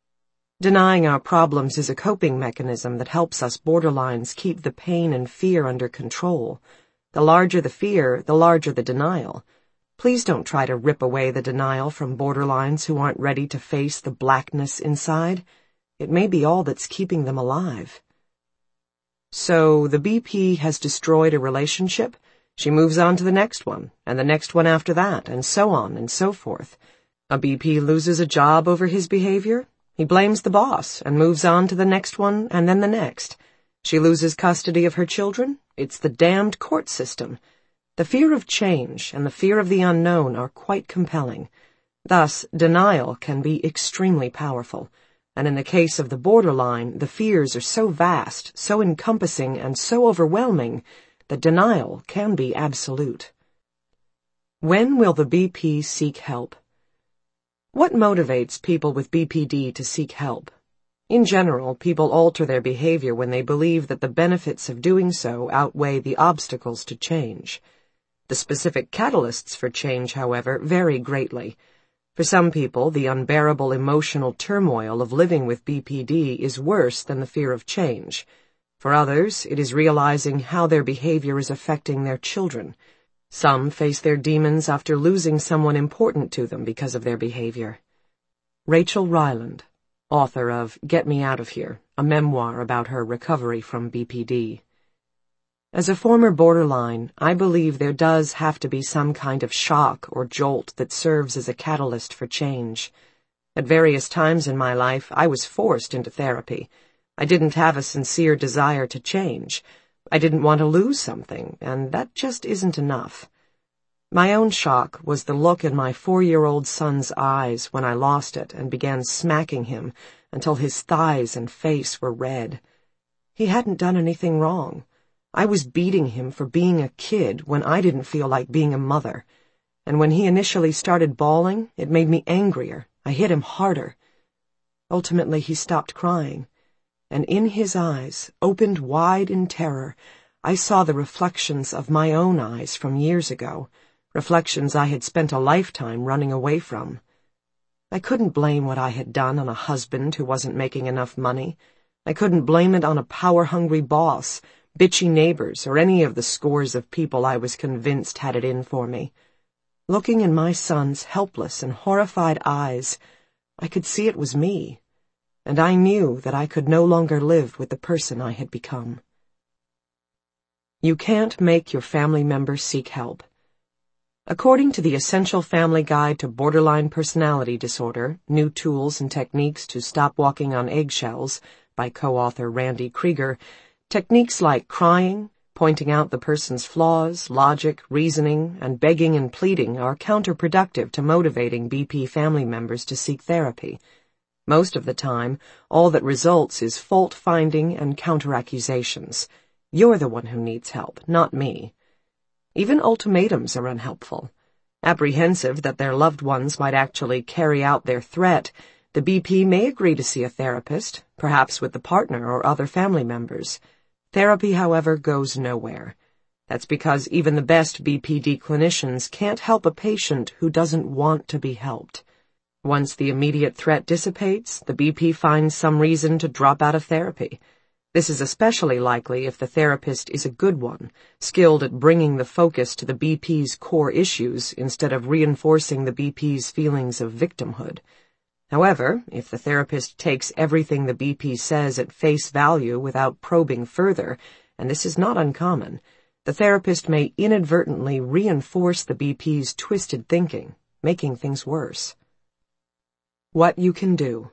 [SPEAKER 1] Denying our problems is a coping mechanism that helps us borderlines keep the pain and fear under control. The larger the fear, the larger the denial. Please don't try to rip away the denial from borderlines who aren't ready to face the blackness inside. It may be all that's keeping them alive. So, the B P has destroyed a relationship. She moves on to the next one, and the next one after that, and so on and so forth. A B P loses a job over his behavior. He blames the boss and moves on to the next one and then the next. She loses custody of her children. It's the damned court system. The fear of change and the fear of the unknown are quite compelling. Thus, denial can be extremely powerful. And in the case of the borderline, the fears are so vast, so encompassing, and so overwhelming that denial can be absolute. When will the B P seek help? What motivates people with B P D to seek help? In general, people alter their behavior when they believe that the benefits of doing so outweigh the obstacles to change. The specific catalysts for change, however, vary greatly. For some people, the unbearable emotional turmoil of living with B P D is worse than the fear of change. For others, it is realizing how their behavior is affecting their children. Some face their demons after losing someone important to them because of their behavior. Rachel Ryland, author of Get Me Out of Here, a memoir about her recovery from B P D. As a former borderline, I believe there does have to be some kind of shock or jolt that serves as a catalyst for change. At various times in my life, I was forced into therapy. I didn't have a sincere desire to change. I didn't want to lose something, and that just isn't enough. My own shock was the look in my four-year-old son's eyes when I lost it and began smacking him until his thighs and face were red. He hadn't done anything wrong.
[SPEAKER 2] I was beating him for being a kid when I didn't feel like being a mother. And when he initially started bawling, it made me angrier. I hit him harder. Ultimately, he stopped crying, and in his eyes, opened wide in terror, I saw the reflections of my own eyes from years ago, reflections I had spent a lifetime running away from. I couldn't blame what I had done on a husband who wasn't making enough money. I couldn't blame it on a power-hungry boss, bitchy neighbors, or any of the scores of people I was convinced had it in for me. Looking in my son's helpless and horrified eyes, I could see it was me, and I knew that I could no longer live with the person I had become. You can't make your family members seek help. According to the Essential Family Guide to Borderline Personality Disorder, New Tools and Techniques to Stop Walking on Eggshells, by co-author Randy Krieger, techniques like crying, pointing out the person's flaws, logic, reasoning, and begging and pleading are counterproductive to motivating B P family members to seek therapy. Most of the time, all that results is fault-finding and counter-accusations. You're the one who needs help, not me. Even ultimatums are unhelpful. Apprehensive that their loved ones might actually carry out their threat, the B P may agree to see a therapist, perhaps with the partner or other family members. Therapy, however, goes nowhere. That's because even the best B P D clinicians can't help a patient who doesn't want to be helped. Once the immediate threat dissipates, the B P finds some reason to drop out of therapy. This is especially likely if the therapist is a good one, skilled at bringing the focus to the B P's core issues instead of reinforcing the B P's feelings of victimhood. However, if the therapist takes everything the B P says at face value without probing further, and this is not uncommon, the therapist may inadvertently reinforce the B P's twisted thinking, making things worse. What you can do.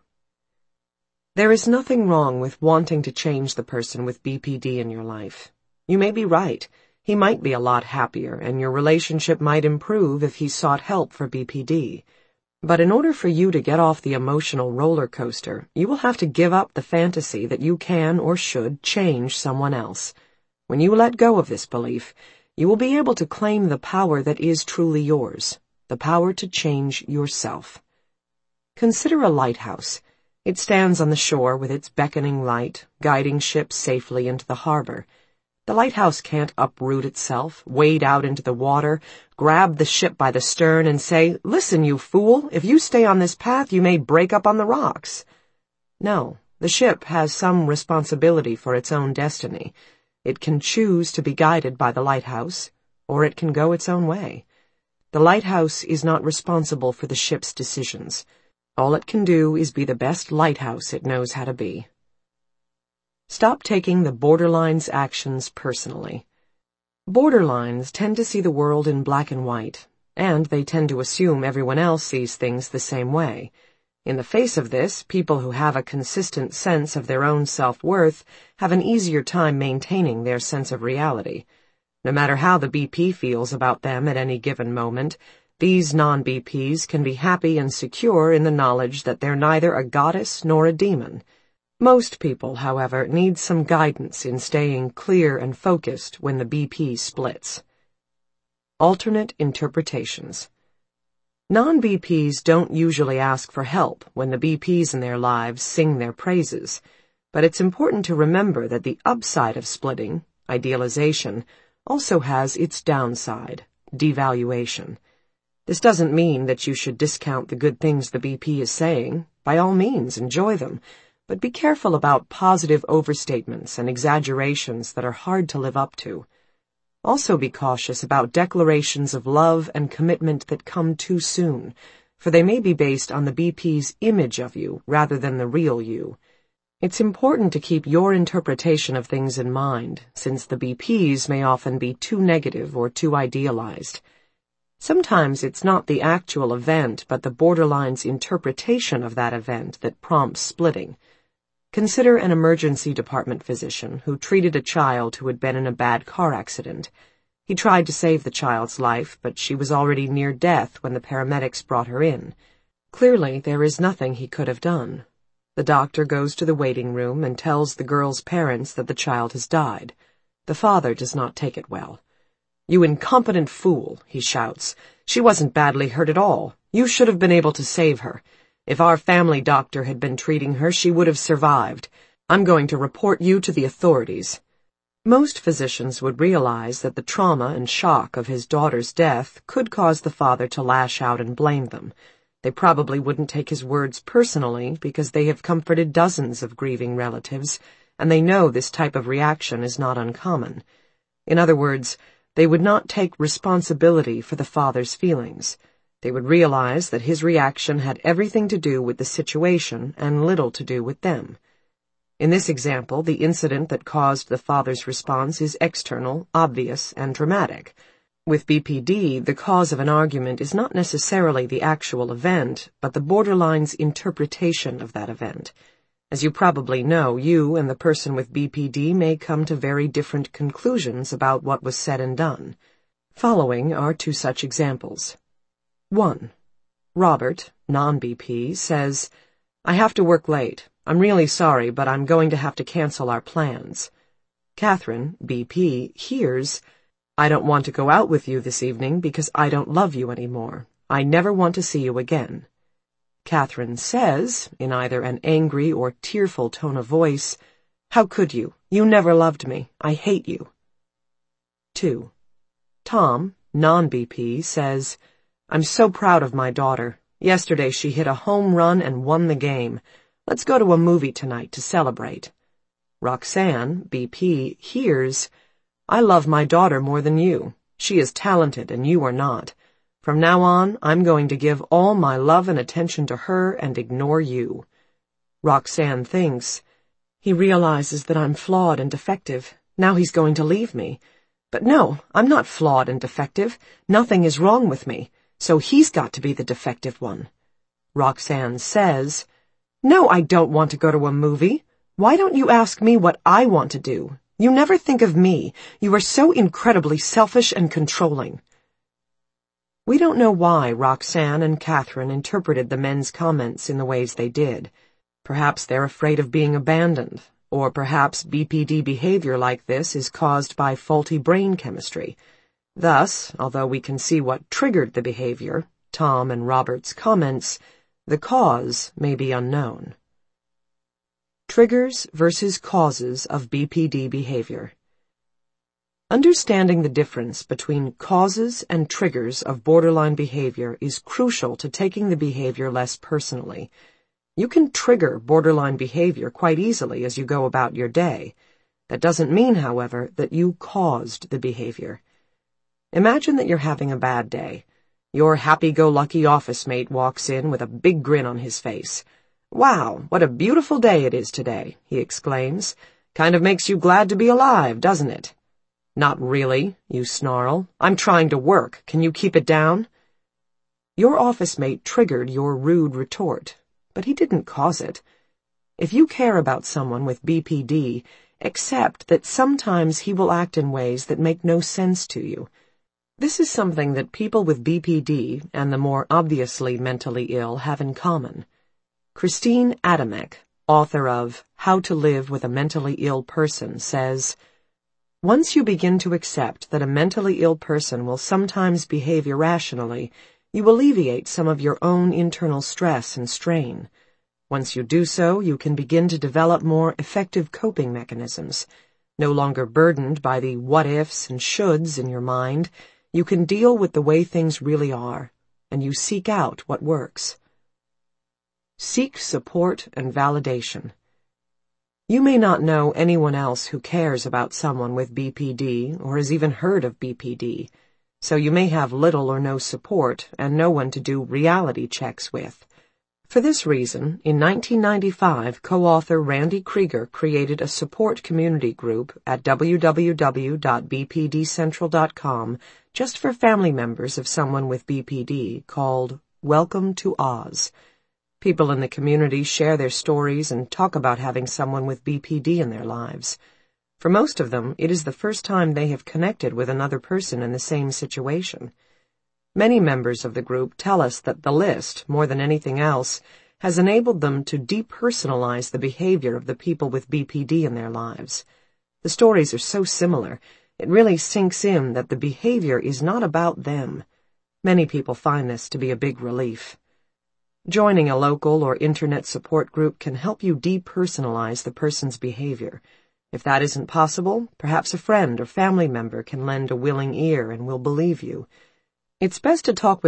[SPEAKER 2] There is nothing wrong with wanting to change the person with B P D in your life. You may be right. He might be a lot happier, and your relationship might improve if he sought help for B P D. But in order for you to get off the emotional roller coaster, you will have to give up the fantasy that you can or should change someone else. When you let go of this belief, you will be able to claim the power that is truly yours, the power to change yourself. Consider a lighthouse. It stands on the shore with its beckoning light, guiding ships safely into the harbor. The lighthouse can't uproot itself, wade out into the water, grab the ship by the stern and say, "Listen, you fool, if you stay on this path, you may break up on the rocks." No, the ship has some responsibility for its own destiny. It can choose to be guided by the lighthouse, or it can go its own way. The lighthouse is not responsible for the ship's decisions. All it can do is be the best lighthouse it knows how to be. Stop taking the borderline's actions personally. Borderlines tend to see the world in black and white, and they tend to assume everyone else sees things the same way. In the face of this, people who have a consistent sense of their own self-worth have an easier time maintaining their sense of reality. No matter how the B P feels about them at any given moment, these non-B Ps can be happy and secure in the knowledge that they're neither a goddess nor a demon. Most people, however, need some guidance in staying clear and focused when the B P splits. Alternate interpretations. Non-B Ps don't usually ask for help when the B Ps in their lives sing their praises, but it's important to remember that the upside of splitting, idealization, also has its downside, devaluation. This doesn't mean that you should discount the good things the B P is saying. By all means, enjoy them. But be careful about positive overstatements and exaggerations that are hard to live up to. Also be cautious about declarations of love and commitment that come too soon, for they may be based on the B P's image of you rather than the real you. It's important to keep your interpretation of things in mind, since the B Ps may often be too negative or too idealized. Sometimes it's not the actual event, but the borderline's interpretation of that event that prompts splitting. Consider an emergency department physician who treated a child who had been in a bad car accident. He tried to save the child's life, but she was already near death when the paramedics brought her in. Clearly, there is nothing he could have done. The doctor goes to the waiting room and tells the girl's parents that the child has died. The father does not take it well. "You incompetent fool," he shouts. "She wasn't badly hurt at all. You should have been able to save her. If our family doctor had been treating her, she would have survived. I'm going to report you to the authorities." Most physicians would realize that the trauma and shock of his daughter's death could cause the father to lash out and blame them. They probably wouldn't take his words personally because they have comforted dozens of grieving relatives, and they know this type of reaction is not uncommon. In other words, they would not take responsibility for the father's feelings. They would realize that his reaction had everything to do with the situation and little to do with them. In this example, the incident that caused the father's response is external, obvious, and dramatic. With B P D, the cause of an argument is not necessarily the actual event, but the borderline's interpretation of that event. As you probably know, you and the person with B P D may come to very different conclusions about what was said and done. Following are two such examples. one. Robert, non-B P, says, "I have to work late. I'm really sorry, but I'm going to have to cancel our plans." Catherine, B P, hears, "I don't want to go out with you this evening because I don't love you anymore. I never want to see you again." Catherine says, in either an angry or tearful tone of voice, "How could you? You never loved me. I hate you." two. Tom, non-B P, says, "I'm so proud of my daughter. Yesterday she hit a home run and won the game. Let's go to a movie tonight to celebrate." Roxanne, B P, hears, "I love my daughter more than you. She is talented and you are not. From now on, I'm going to give all my love and attention to her and ignore you." Roxanne thinks, "He realizes that I'm flawed and defective. Now he's going to leave me. But no, I'm not flawed and defective. Nothing is wrong with me. So he's got to be the defective one." Roxanne says, "No, I don't want to go to a movie. Why don't you ask me what I want to do? You never think of me. You are so incredibly selfish and controlling." We don't know why Roxanne and Catherine interpreted the men's comments in the ways they did. Perhaps they're afraid of being abandoned, or perhaps B P D behavior like this is caused by faulty brain chemistry. Thus, although we can see what triggered the behavior, Tom and Robert's comments, the cause may be unknown. Triggers versus causes of B P D behavior. Understanding the difference between causes and triggers of borderline behavior is crucial to taking the behavior less personally. You can trigger borderline behavior quite easily as you go about your day. That doesn't mean, however, that you caused the behavior. Imagine that you're having a bad day. Your happy-go-lucky office mate walks in with a big grin on his face. "Wow, what a beautiful day it is today," he exclaims. "Kind of makes you glad to be alive, doesn't it?" "Not really," you snarl. "I'm trying to work. Can you keep it down?" Your office mate triggered your rude retort, but he didn't cause it. If you care about someone with B P D, accept that sometimes he will act in ways that make no sense to you. This is something that people with B P D and the more obviously mentally ill have in common. Christine Adamek, author of How to Live with a Mentally Ill Person, says, "Once you begin to accept that a mentally ill person will sometimes behave irrationally, you alleviate some of your own internal stress and strain. Once you do so, you can begin to develop more effective coping mechanisms. No longer burdened by the what-ifs and shoulds in your mind, you can deal with the way things really are, and you seek out what works." Seek support and validation. You may not know anyone else who cares about someone with B P D or has even heard of B P D, so you may have little or no support and no one to do reality checks with. For this reason, in nineteen ninety-five, co-author Randy Krieger created a support community group at w w w dot b p d central dot com just for family members of someone with B P D called Welcome to Oz. People in the community share their stories and talk about having someone with B P D in their lives. For most of them, it is the first time they have connected with another person in the same situation. Many members of the group tell us that the list, more than anything else, has enabled them to depersonalize the behavior of the people with B P D in their lives. The stories are so similar, it really sinks in that the behavior is not about them. Many people find this to be a big relief. Joining a local or internet support group can help you depersonalize the person's behavior. If that isn't possible, perhaps a friend or family member can lend a willing ear and will believe you. It's best to talk with